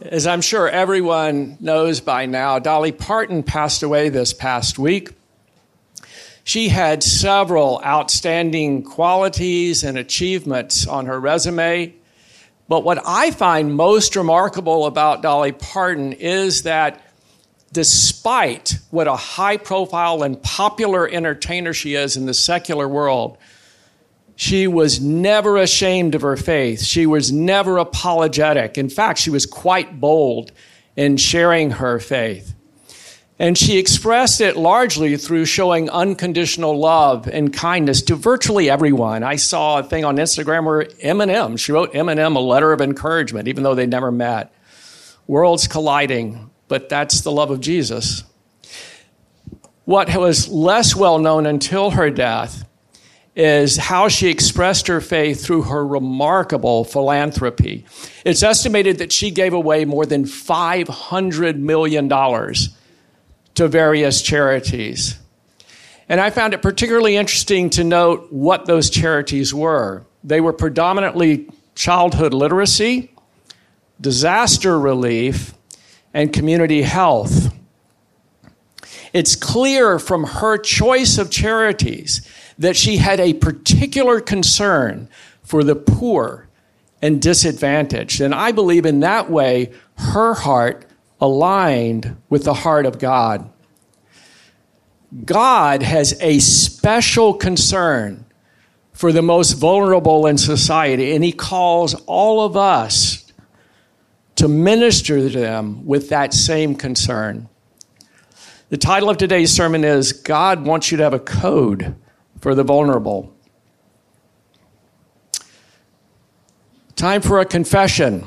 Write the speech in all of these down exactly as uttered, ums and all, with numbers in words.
As I'm sure everyone knows by now, Dolly Parton passed away this past week. She had several outstanding qualities and achievements on her resume. But what I find most remarkable about Dolly Parton is that despite what a high-profile and popular entertainer she is in the secular world, she was never ashamed of her faith. She was never apologetic. In fact, she was quite bold in sharing her faith. And she expressed it largely through showing unconditional love and kindness to virtually everyone. I saw a thing on Instagram where Eminem, she wrote Eminem a letter of encouragement, even though they never met. Worlds colliding, but that's the love of Jesus. What was less well known until her death is how she expressed her faith through her remarkable philanthropy. It's estimated that she gave away more than five hundred million dollars to various charities. And I found it particularly interesting to note what those charities were. They were predominantly childhood literacy, disaster relief, and community health. It's clear from her choice of charities that she had a particular concern for the poor and disadvantaged. And I believe in that way, her heart aligned with the heart of God. God has a special concern for the most vulnerable in society, and he calls all of us to minister to them with that same concern. The title of today's sermon is, God Wants You to Have a Code for the Vulnerable. Time for a confession.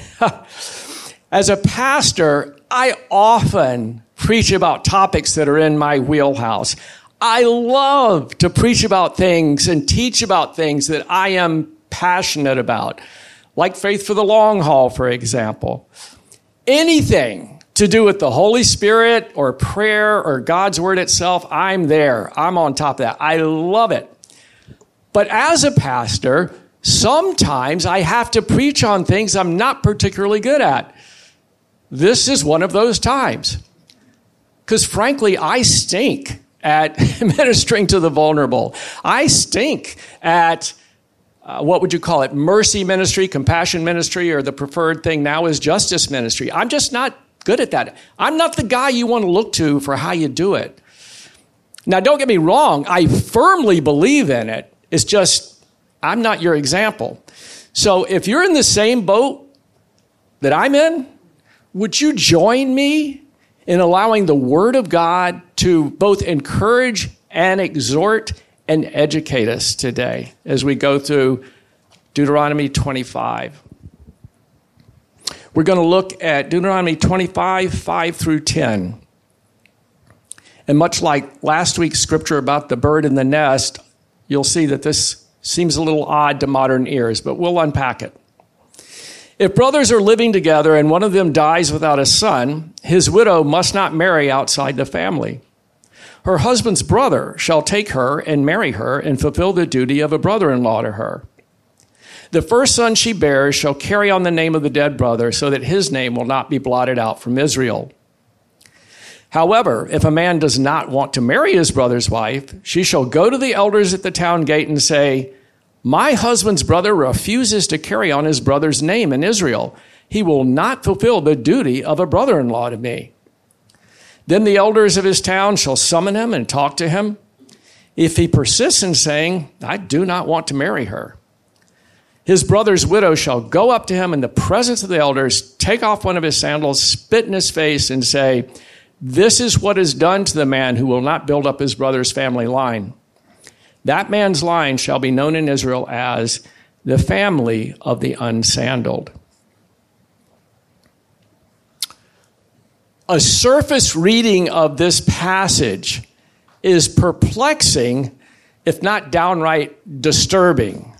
As a pastor, I often preach about topics that are in my wheelhouse. I love to preach about things and teach about things that I am passionate about, like faith for the long haul, for example. Anything to do with the Holy Spirit or prayer or God's Word itself, I'm there. I'm on top of that. I love it. But as a pastor, sometimes I have to preach on things I'm not particularly good at. This is one of those times. Because frankly, I stink at ministering to the vulnerable. I stink at, uh, what would you call it, mercy ministry, compassion ministry, or the preferred thing now is justice ministry. I'm just not good at that. I'm not the guy you want to look to for how you do it. Now, don't get me wrong. I firmly believe in it. It's just, I'm not your example. So if you're in the same boat that I'm in, would you join me in allowing the Word of God to both encourage and exhort and educate us today as we go through Deuteronomy twenty-five? We're going to look at Deuteronomy twenty-five, five through ten. And much like last week's scripture about the bird in the nest, you'll see that this seems a little odd to modern ears, but we'll unpack it. If brothers are living together and one of them dies without a son, his widow must not marry outside the family. Her husband's brother shall take her and marry her and fulfill the duty of a brother-in-law to her. The first son she bears shall carry on the name of the dead brother so that his name will not be blotted out from Israel. However, if a man does not want to marry his brother's wife, she shall go to the elders at the town gate and say, my husband's brother refuses to carry on his brother's name in Israel. He will not fulfill the duty of a brother-in-law to me. Then the elders of his town shall summon him and talk to him. If he persists in saying, I do not want to marry her, his brother's widow shall go up to him in the presence of the elders, take off one of his sandals, spit in his face, and say, this is what is done to the man who will not build up his brother's family line. That man's line shall be known in Israel as the family of the unsandaled. A surface reading of this passage is perplexing, if not downright disturbing.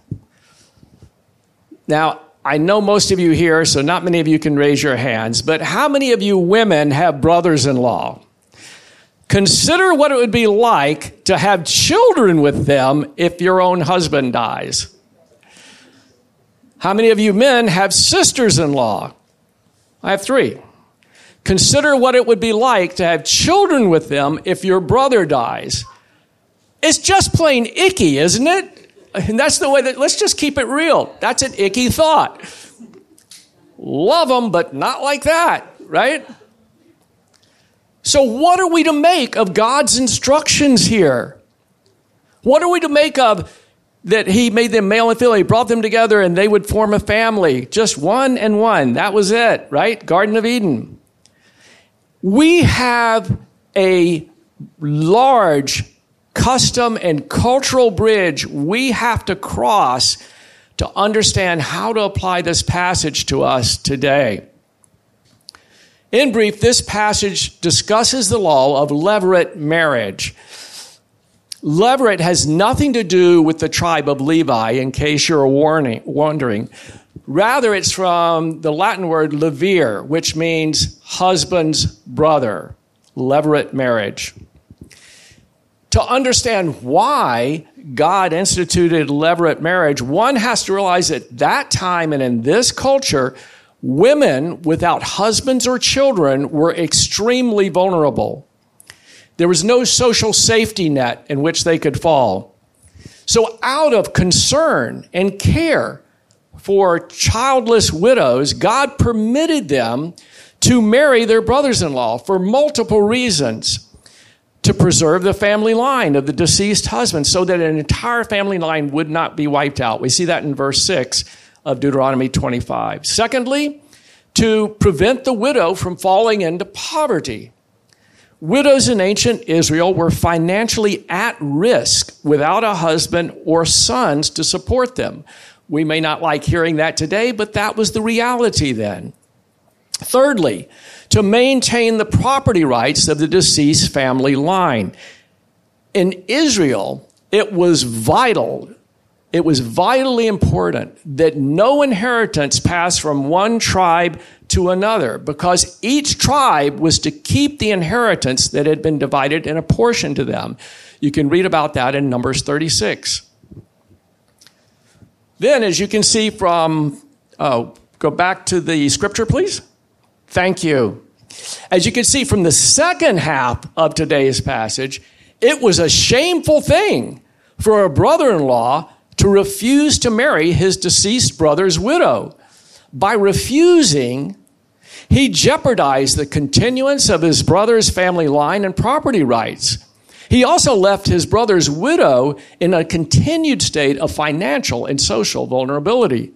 Now, I know most of you here, so not many of you can raise your hands, but how many of you women have brothers-in-law? Consider what it would be like to have children with them if your own husband dies. How many of you men have sisters-in-law? I have three. Consider what it would be like to have children with them if your brother dies. It's just plain icky, isn't it? And that's the way that, let's just keep it real. That's an icky thought. Love them, but not like that, right? So what are we to make of God's instructions here? What are we to make of that he made them male and female, he brought them together and they would form a family, just one and one. That was it, right? Garden of Eden. We have a large custom and cultural bridge we have to cross to understand how to apply this passage to us today. In brief, this passage discusses the law of levirate marriage. Levirate has nothing to do with the tribe of Levi, in case you're warning, wondering. Rather, it's from the Latin word levir, which means husband's brother. Levirate marriage. To understand why God instituted levirate marriage, one has to realize at that time and in this culture, women without husbands or children were extremely vulnerable. There was no social safety net in which they could fall. So out of concern and care for childless widows, God permitted them to marry their brothers-in-law for multiple reasons. To preserve the family line of the deceased husband so that an entire family line would not be wiped out. We see that in verse six of Deuteronomy twenty-five. Secondly, to prevent the widow from falling into poverty. Widows in ancient Israel were financially at risk without a husband or sons to support them. We may not like hearing that today, but that was the reality then. Thirdly, to maintain the property rights of the deceased family line. In Israel, it was vital, it was vitally important that no inheritance pass from one tribe to another, because each tribe was to keep the inheritance that had been divided and apportioned to them. You can read about that in Numbers thirty-six. Then, as you can see from, oh, go back to the scripture, please. Thank you. As you can see from the second half of today's passage, it was a shameful thing for a brother-in-law to refuse to marry his deceased brother's widow. By refusing, he jeopardized the continuance of his brother's family line and property rights. He also left his brother's widow in a continued state of financial and social vulnerability.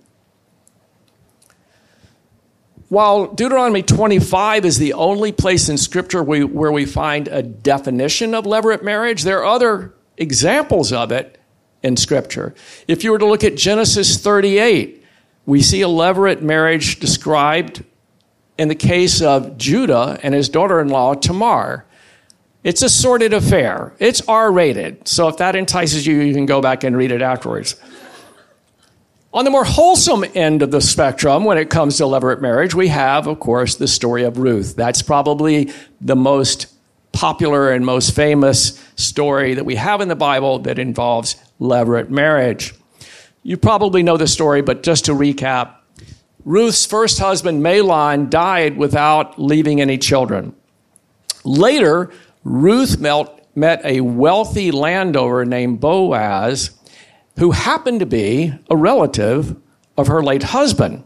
While Deuteronomy twenty-five is the only place in Scripture we, where we find a definition of levirate marriage, there are other examples of it in Scripture. If you were to look at Genesis thirty-eight, we see a levirate marriage described in the case of Judah and his daughter-in-law Tamar. It's a sordid affair. It's R-rated, so if that entices you, you can go back and read it afterwards. On the more wholesome end of the spectrum, when it comes to levirate marriage, we have, of course, the story of Ruth. That's probably the most popular and most famous story that we have in the Bible that involves levirate marriage. You probably know the story, but just to recap, Ruth's first husband, Mahlon, died without leaving any children. Later, Ruth met a wealthy landowner named Boaz, who happened to be a relative of her late husband.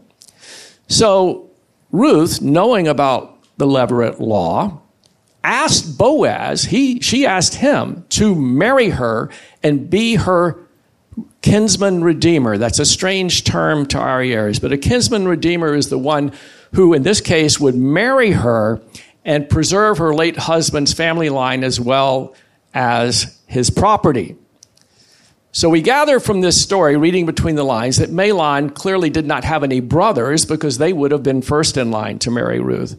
So Ruth, knowing about the levirate law, asked Boaz, he, she asked him to marry her and be her kinsman redeemer. That's a strange term to our ears, but a kinsman redeemer is the one who, in this case, would marry her and preserve her late husband's family line as well as his property. So we gather from this story, reading between the lines, that Mahlon clearly did not have any brothers because they would have been first in line to marry Ruth.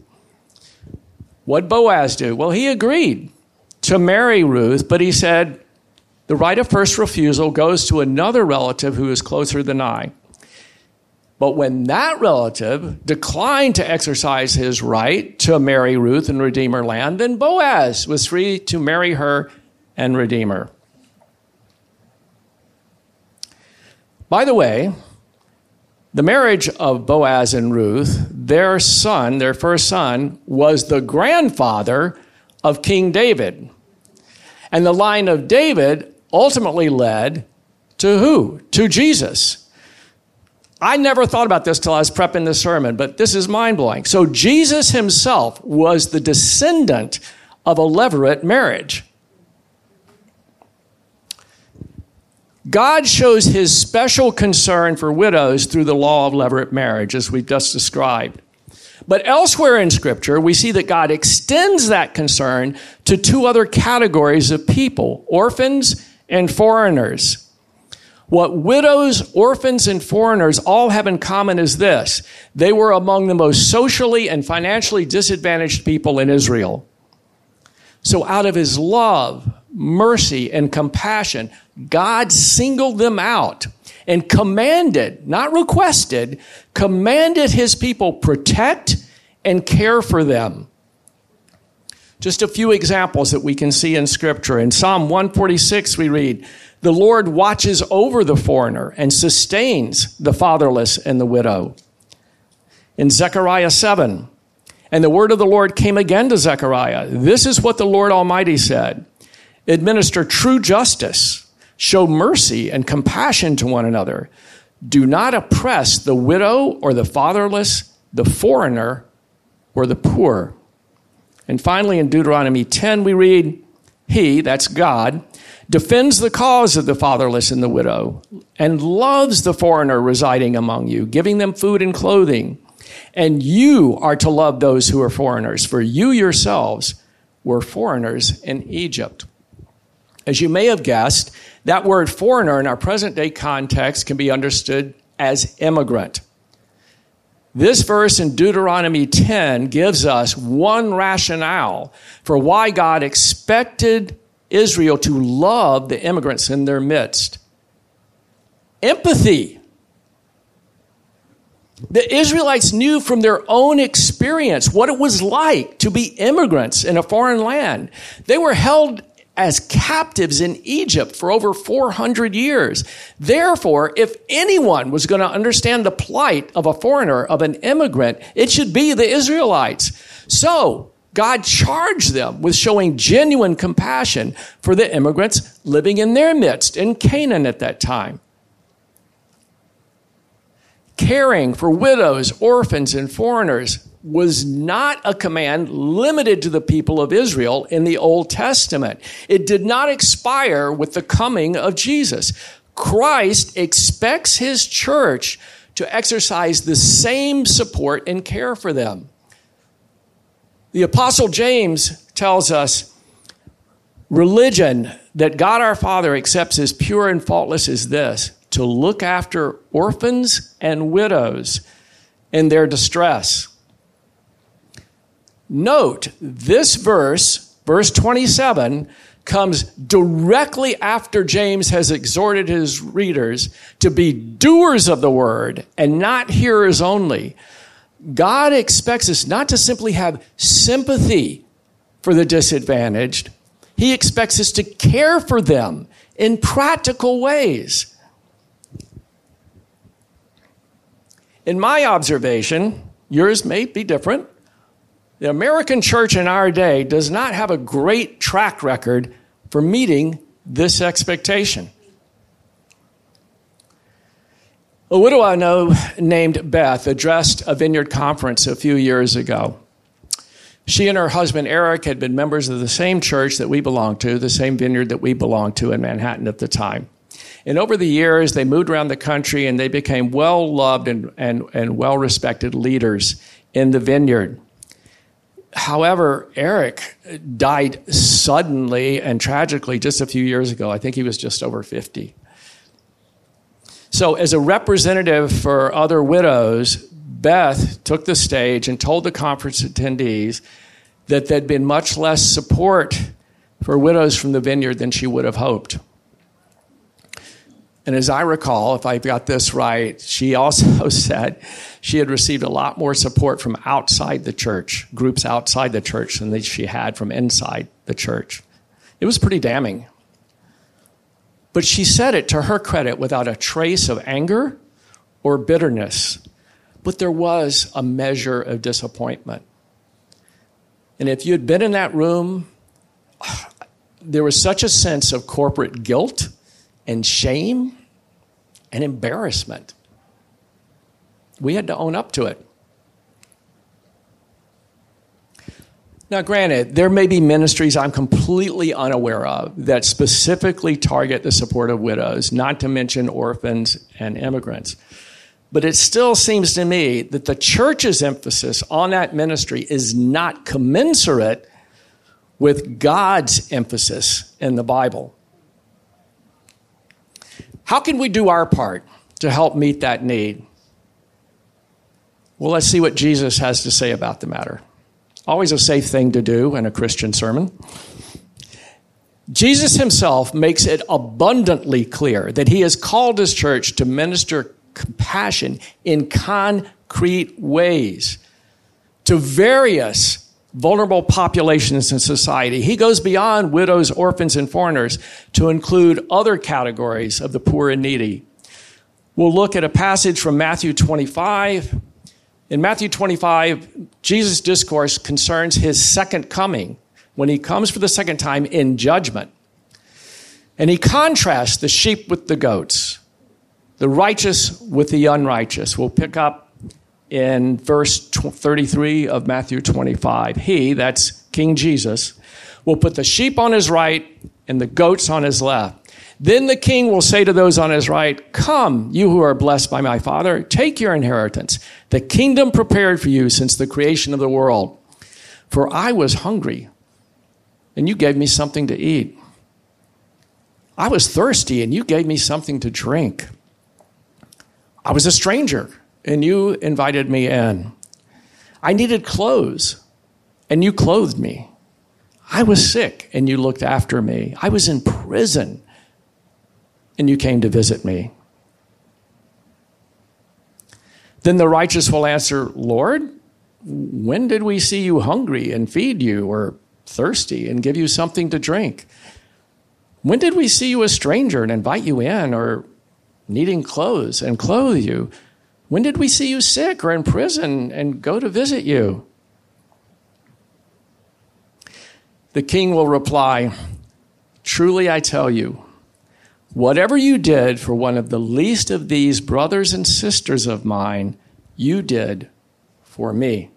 What did Boaz do? Well, he agreed to marry Ruth, but he said the right of first refusal goes to another relative who is closer than I. But when that relative declined to exercise his right to marry Ruth and redeem her land, then Boaz was free to marry her and redeem her. By the way, The marriage of Boaz and Ruth, their son, their first son, was the grandfather of King David. And the line of David ultimately led to who? To Jesus. I never thought about this till I was prepping this sermon, but this is mind-blowing. So Jesus himself was the descendant of a levirate marriage. God shows his special concern for widows through the law of levirate marriage, as we've just described. But elsewhere in Scripture, we see that God extends that concern to two other categories of people, orphans and foreigners. What widows, orphans, and foreigners all have in common is this: they were among the most socially and financially disadvantaged people in Israel. So out of his love, mercy, and compassion, God singled them out and commanded, not requested, commanded his people protect and care for them. Just a few examples that we can see in Scripture. In Psalm one forty-six, we read, "The Lord watches over the foreigner and sustains the fatherless and the widow." In Zechariah seven, "And the word of the Lord came again to Zechariah. This is what the Lord Almighty said. Administer true justice, show mercy and compassion to one another. Do not oppress the widow or the fatherless, the foreigner or the poor." And finally, in Deuteronomy ten, we read, "He," that's God, "defends the cause of the fatherless and the widow, and loves the foreigner residing among you, giving them food and clothing. And you are to love those who are foreigners, for you yourselves were foreigners in Egypt." As you may have guessed, that word foreigner in our present-day context can be understood as immigrant. This verse in Deuteronomy ten gives us one rationale for why God expected Israel to love the immigrants in their midst. Empathy. The Israelites knew from their own experience what it was like to be immigrants in a foreign land. They were held as captives in Egypt for over four hundred years. Therefore, if anyone was going to understand the plight of a foreigner, of an immigrant, it should be the Israelites. So God charged them with showing genuine compassion for the immigrants living in their midst in Canaan at that time. Caring for widows, orphans, and foreigners was not a command limited to the people of Israel in the Old Testament. It did not expire with the coming of Jesus. Christ expects his church to exercise the same support and care for them. The Apostle James tells us, religion that God our Father accepts as pure and faultless is this: to look after orphans and widows in their distress. Note, this verse, verse twenty-seven, comes directly after James has exhorted his readers to be doers of the word and not hearers only. God expects us not to simply have sympathy for the disadvantaged. He expects us to care for them in practical ways. In my observation, yours may be different, the American church in our day does not have a great track record for meeting this expectation. A widow I know named Beth addressed a Vineyard conference a few years ago. She and her husband Eric had been members of the same church that we belonged to, the same Vineyard that we belonged to in Manhattan at the time. And over the years, they moved around the country and they became well-loved and, and, and well-respected leaders in the Vineyard. However, Eric died suddenly and tragically just a few years ago. I think he was just over fifty. So as a representative for other widows, Beth took the stage and told the conference attendees that there'd been much less support for widows from the Vineyard than she would have hoped. And as I recall, if I got this right, she also said she had received a lot more support from outside the church, groups outside the church, than she had from inside the church. It was pretty damning. But she said it, to her credit, without a trace of anger or bitterness, but there was a measure of disappointment. And if you had been in that room, there was such a sense of corporate guilt and shame and embarrassment. We had to own up to it. Now, granted, there may be ministries I'm completely unaware of that specifically target the support of widows, not to mention orphans and immigrants. But it still seems to me that the church's emphasis on that ministry is not commensurate with God's emphasis in the Bible. How can we do our part to help meet that need? Well, let's see what Jesus has to say about the matter. Always a safe thing to do in a Christian sermon. Jesus himself makes it abundantly clear that he has called his church to minister compassion in concrete ways to various vulnerable populations in society. He goes beyond widows, orphans, and foreigners to include other categories of the poor and needy. We'll look at a passage from Matthew twenty-five. In Matthew twenty-five, Jesus' discourse concerns his second coming, when he comes for the second time in judgment. And he contrasts the sheep with the goats, the righteous with the unrighteous. We'll pick up in verse thirty-three of Matthew twenty-five. He, that's King Jesus, will put the sheep on his right and the goats on his left. Then the king will say to those on his right, "Come, you who are blessed by my Father, take your inheritance, the kingdom prepared for you since the creation of the world. For I was hungry, and you gave me something to eat. I was thirsty, and you gave me something to drink. I was a stranger, and you invited me in. I needed clothes, and you clothed me. I was sick, and you looked after me. I was in prison, and you came to visit me." Then the righteous will answer, "Lord, when did we see you hungry and feed you, or thirsty and give you something to drink? When did we see you a stranger and invite you in, or needing clothes and clothe you? When did we see you sick or in prison and go to visit you?" The king will reply, "Truly I tell you, whatever you did for one of the least of these brothers and sisters of mine, you did for me."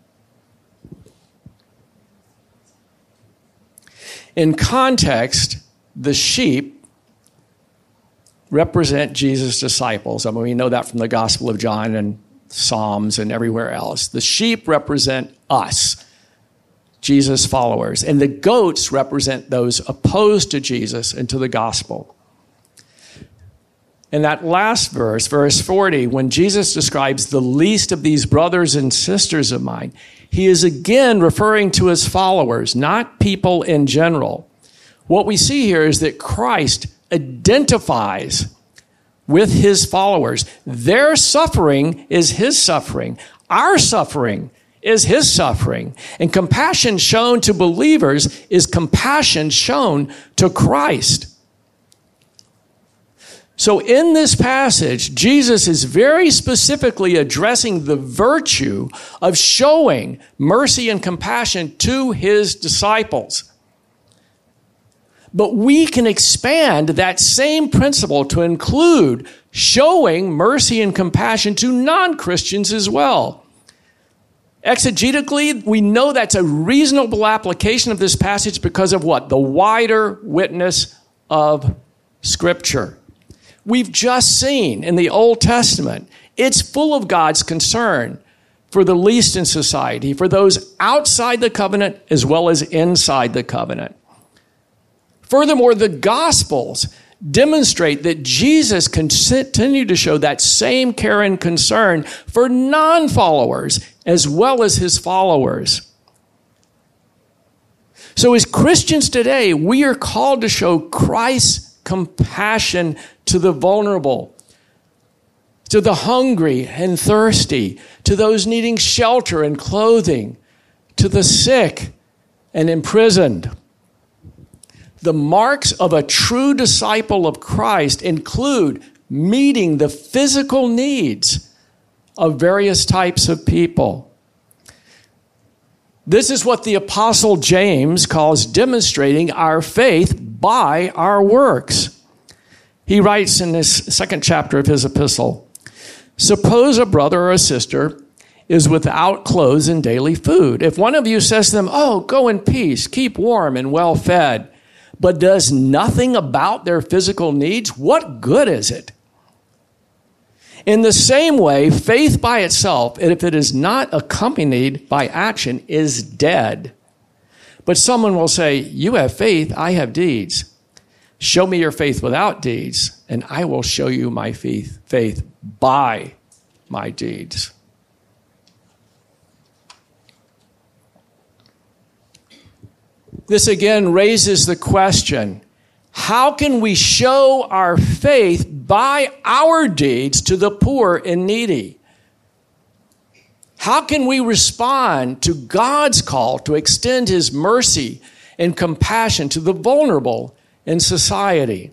In context, the sheep represent Jesus' disciples. I mean, we know that from the Gospel of John and Psalms and everywhere else. The sheep represent us, Jesus' followers, and the goats represent those opposed to Jesus and to the gospel. In that last verse, verse forty, when Jesus describes the least of these brothers and sisters of mine, he is again referring to his followers, not people in general. What we see here is that Christ identifies with his followers. Their suffering is his suffering. Our suffering is his suffering. And compassion shown to believers is compassion shown to Christ. So in this passage, Jesus is very specifically addressing the virtue of showing mercy and compassion to his disciples. But we can expand that same principle to include showing mercy and compassion to non-Christians as well. Exegetically, we know that's a reasonable application of this passage because of what? The wider witness of Scripture. We've just seen in the Old Testament, it's full of God's concern for the least in society, for those outside the covenant as well as inside the covenant. Furthermore, the Gospels demonstrate that Jesus continued to show that same care and concern for non-followers as well as his followers. So as Christians today, we are called to show Christ's compassion to the vulnerable, to the hungry and thirsty, to those needing shelter and clothing, to the sick and imprisoned. The marks of a true disciple of Christ include meeting the physical needs of various types of people. This is what the Apostle James calls demonstrating our faith by our works. He writes in this second chapter of his epistle, suppose a brother or a sister is without clothes and daily food. If one of you says to them, oh, go in peace, keep warm and well fed, but does nothing about their physical needs, what good is it? In the same way, faith by itself, if it is not accompanied by action, is dead. But someone will say, you have faith, I have deeds. Show me your faith without deeds, and I will show you my faith, faith by my deeds. This again raises the question, how can we show our faith by our deeds to the poor and needy? How can we respond to God's call to extend his mercy and compassion to the vulnerable in society?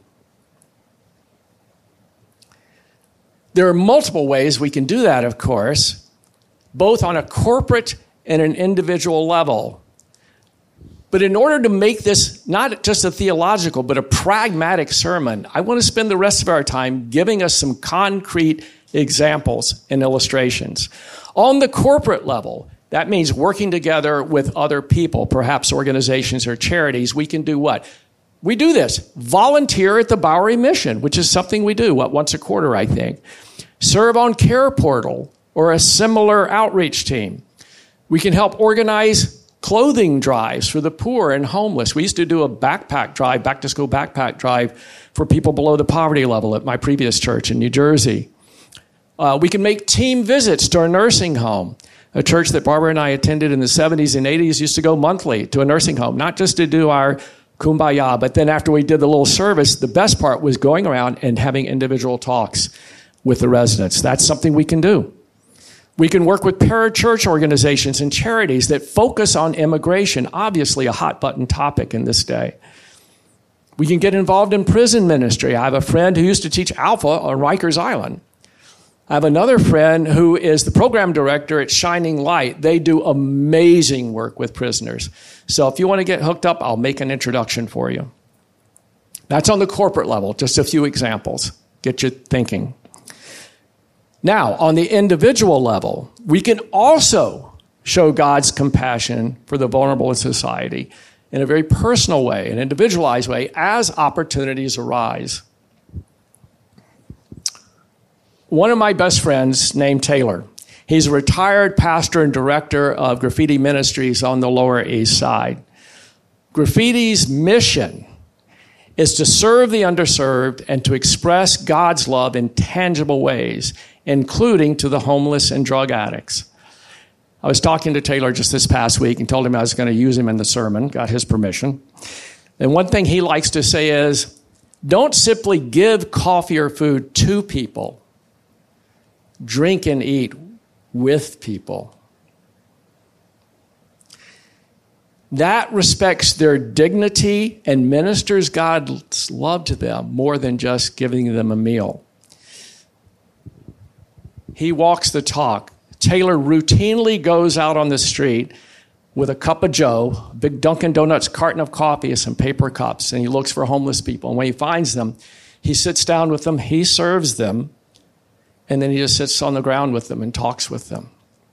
There are multiple ways we can do that, of course, both on a corporate and an individual level. But in order to make this not just a theological, but a pragmatic sermon, I want to spend the rest of our time giving us some concrete examples and illustrations. On the corporate level, that means working together with other people, perhaps organizations or charities. We can do what? We do this. Volunteer at the Bowery Mission, which is something we do, what, once a quarter, I think. Serve on Care Portal or a similar outreach team. We can help organize clothing drives for the poor and homeless. We used to do a backpack drive, back-to-school backpack drive for people below the poverty level at my previous church in New Jersey. Uh, we can make team visits to our nursing home. A church that Barbara and I attended in the seventies and eighties used to go monthly to a nursing home, not just to do our kumbaya, but then after we did the little service, the best part was going around and having individual talks with the residents. That's something we can do. We can work with parachurch organizations and charities that focus on immigration, obviously a hot-button topic in this day. We can get involved in prison ministry. I have a friend who used to teach Alpha on Rikers Island. I have another friend who is the program director at Shining Light. They do amazing work with prisoners. So if you want to get hooked up, I'll make an introduction for you. That's on the corporate level, just a few examples. Get you thinking. Now, on the individual level, we can also show God's compassion for the vulnerable in society in a very personal way, an individualized way, as opportunities arise. One of my best friends named Taylor, he's a retired pastor and director of Graffiti Ministries on the Lower East Side. Graffiti's mission is to serve the underserved and to express God's love in tangible ways, including to the homeless and drug addicts. I was talking to Taylor just this past week and told him I was going to use him in the sermon, got his permission. And one thing he likes to say is, don't simply give coffee or food to people. Drink and eat with people. That respects their dignity and ministers God's love to them more than just giving them a meal. He walks the talk. Taylor routinely goes out on the street with a cup of joe, a big Dunkin' Donuts carton of coffee, and some paper cups, and he looks for homeless people. And when he finds them, he sits down with them, he serves them, and then he just sits on the ground with them and talks with them.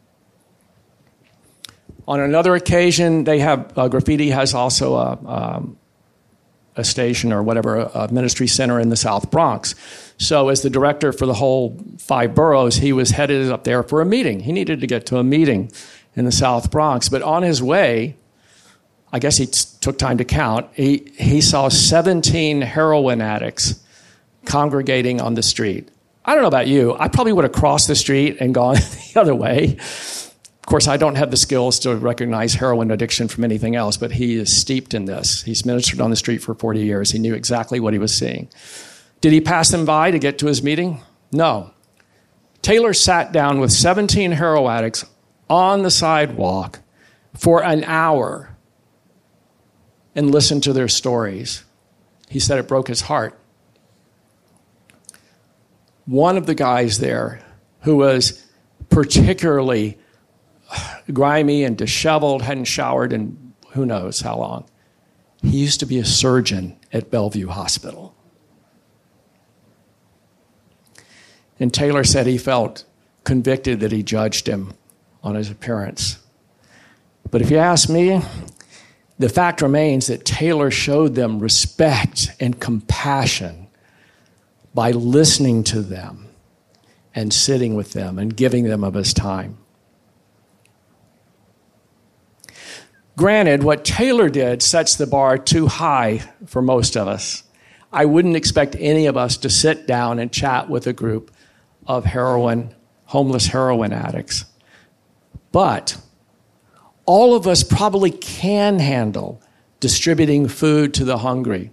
On another occasion, they have uh, Graffiti has also a, um, a station or whatever, a ministry center in the South Bronx. So as the director for the whole five boroughs, he was headed up there for a meeting. He needed to get to a meeting in the South Bronx. But on his way, I guess he t- took time to count, he, he saw seventeen heroin addicts congregating on the street. I don't know about you. I probably would have crossed the street and gone the other way. Of course, I don't have the skills to recognize heroin addiction from anything else, but he is steeped in this. He's ministered on the street for forty years. He knew exactly what he was seeing. Did he pass them by to get to his meeting? No. Taylor sat down with seventeen heroin addicts on the sidewalk for an hour and listened to their stories. He said it broke his heart. one of the guys there who was particularly grimy and disheveled, hadn't showered in who knows how long. He used to be a surgeon at Bellevue Hospital. And Taylor said he felt convicted that he judged him on his appearance. But if you ask me, the fact remains that Taylor showed them respect and compassion by listening to them and sitting with them and giving them of his time. Granted, what Taylor did sets the bar too high for most of us. I wouldn't expect any of us to sit down and chat with a group of heroin, homeless heroin addicts. But all of us probably can handle distributing food to the hungry.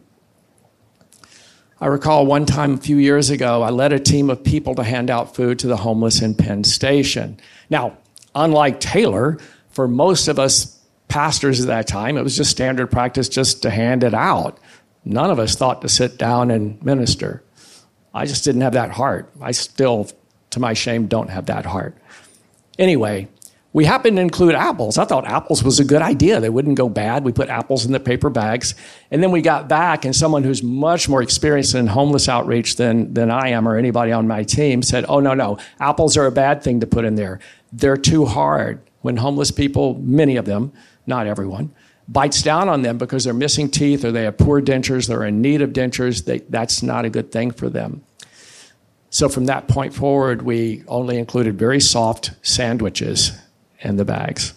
I recall one time a few years ago, I led a team of people to hand out food to the homeless in Penn Station. Now, unlike Taylor, for most of us pastors at that time, it was just standard practice just to hand it out. None of us thought to sit down and minister. I just didn't have that heart. I still, to my shame, don't have that heart. Anyway, we happened to include apples. I thought apples was a good idea. They wouldn't go bad. We put apples in the paper bags. And then we got back, and someone who's much more experienced in homeless outreach than, than I am or anybody on my team said, oh, no, no, apples are a bad thing to put in there. They're too hard. When homeless people, many of them, not everyone, bites down on them because they're missing teeth or they have poor dentures, they're in need of dentures, they, that's not a good thing for them. So from that point forward, we only included very soft sandwiches in the bags.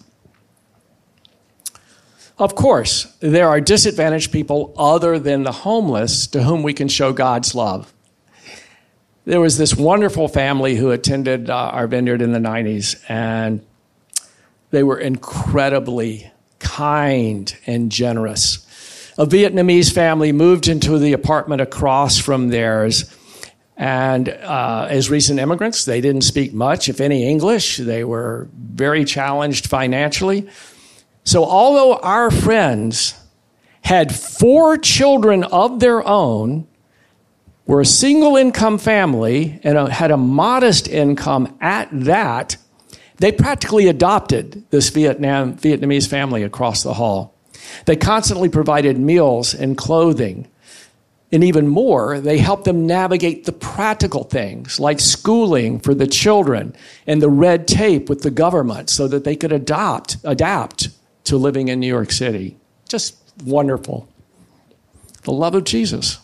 Of course, there are disadvantaged people other than the homeless to whom we can show God's love. There was this wonderful family who attended uh, our vineyard in the nineties, and they were incredibly kind and generous. A Vietnamese family moved into the apartment across from theirs, and uh, as recent immigrants, they didn't speak much, if any, English. They were very challenged financially. So although our friends had four children of their own, were a single-income family, and had a modest income at that, they practically adopted this Vietnam, Vietnamese family across the hall. They constantly provided meals and clothing. And even more, they helped them navigate the practical things like schooling for the children and the red tape with the government so that they could adopt, adapt to living in New York City. Just wonderful. The love of Jesus.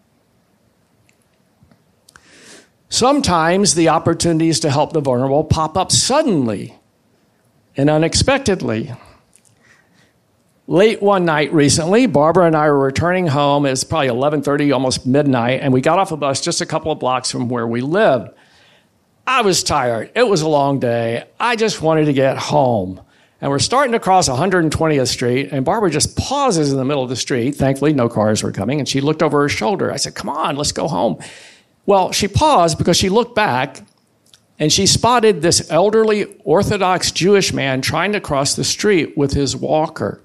Sometimes the opportunities to help the vulnerable pop up suddenly and unexpectedly. Late one night recently, Barbara and I were returning home. It was probably eleven thirty, almost midnight, and we got off a bus just a couple of blocks from where we lived. I was tired. It was a long day. I just wanted to get home. And we're starting to cross one hundred twentieth Street, and Barbara just pauses in the middle of the street. Thankfully, no cars were coming, and she looked over her shoulder. I said, come on, let's go home. Well, she paused because she looked back, and she spotted this elderly Orthodox Jewish man trying to cross the street with his walker.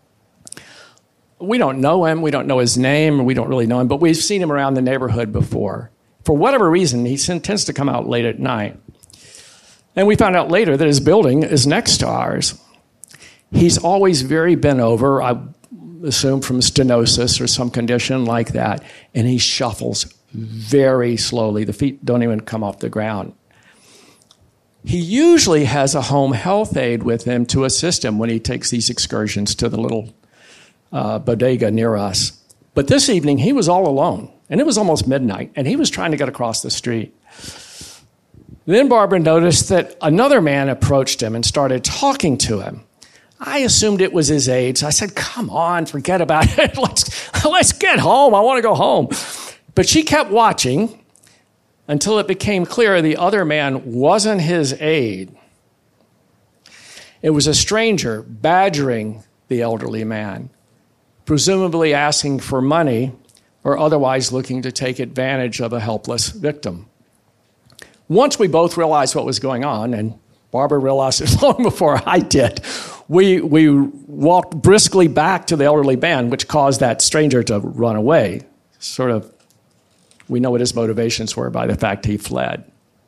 We don't know him. We don't know his name. We don't really know him, but we've seen him around the neighborhood before. For whatever reason, he tends to come out late at night. And we found out later that his building is next to ours. He's always very bent over, I assume from stenosis or some condition like that, and he shuffles very slowly. The feet don't even come off the ground. He usually has a home health aide with him to assist him when he takes these excursions to the little uh, bodega near us. But this evening, he was all alone, and it was almost midnight, and he was trying to get across the street. Then Barbara noticed that another man approached him and started talking to him. I assumed it was his aide, so I said, come on, forget about it. Let's, let's get home. I want to go home. But she kept watching until it became clear the other man wasn't his aide. It was a stranger badgering the elderly man, presumably asking for money or otherwise looking to take advantage of a helpless victim. Once we both realized what was going on, and Barbara realized it long before I did, we we walked briskly back to the elderly man, which caused that stranger to run away, sort of We know what his motivations were by the fact he fled.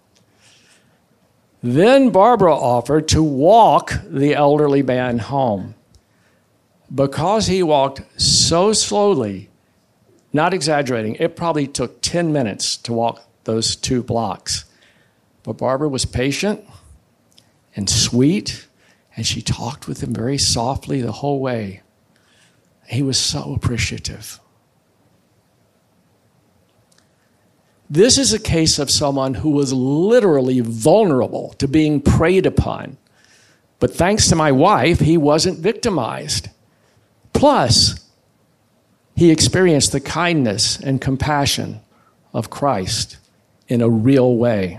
Then Barbara offered to walk the elderly man home. Because he walked so slowly, not exaggerating, it probably took ten minutes to walk those two blocks. But Barbara was patient and sweet, and she talked with him very softly the whole way. He was so appreciative. This is a case of someone who was literally vulnerable to being preyed upon. But thanks to my wife, he wasn't victimized. Plus, he experienced the kindness and compassion of Christ in a real way.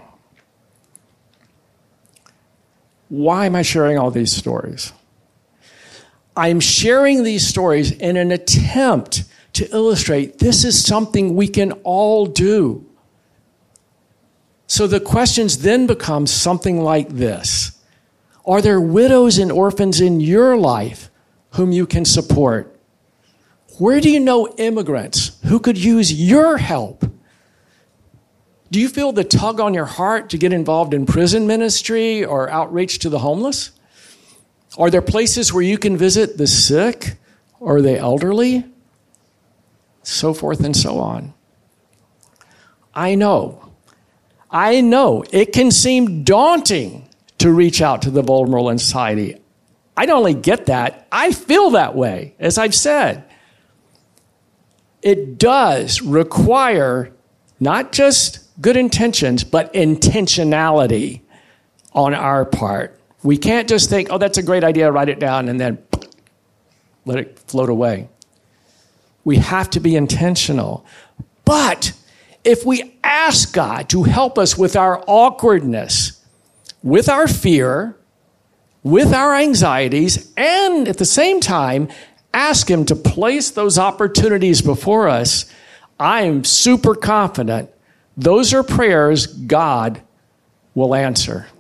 Why am I sharing all these stories? I'm sharing these stories in an attempt to illustrate this is something we can all do. So the questions then become something like this. Are there widows and orphans in your life whom you can support? Where do you know immigrants who could use your help? Do you feel the tug on your heart to get involved in prison ministry or outreach to the homeless? Are there places where you can visit the sick or the elderly? So forth and so on. I know. I know it can seem daunting to reach out to the vulnerable in society. I don't only get that, I feel that way, as I've said. It does require not just good intentions, but intentionality on our part. We can't just think, oh, that's a great idea, write it down, and then let it float away. We have to be intentional. But if we ask God to help us with our awkwardness, with our fear, with our anxieties, and at the same time, ask him to place those opportunities before us, I'm super confident those are prayers God will answer.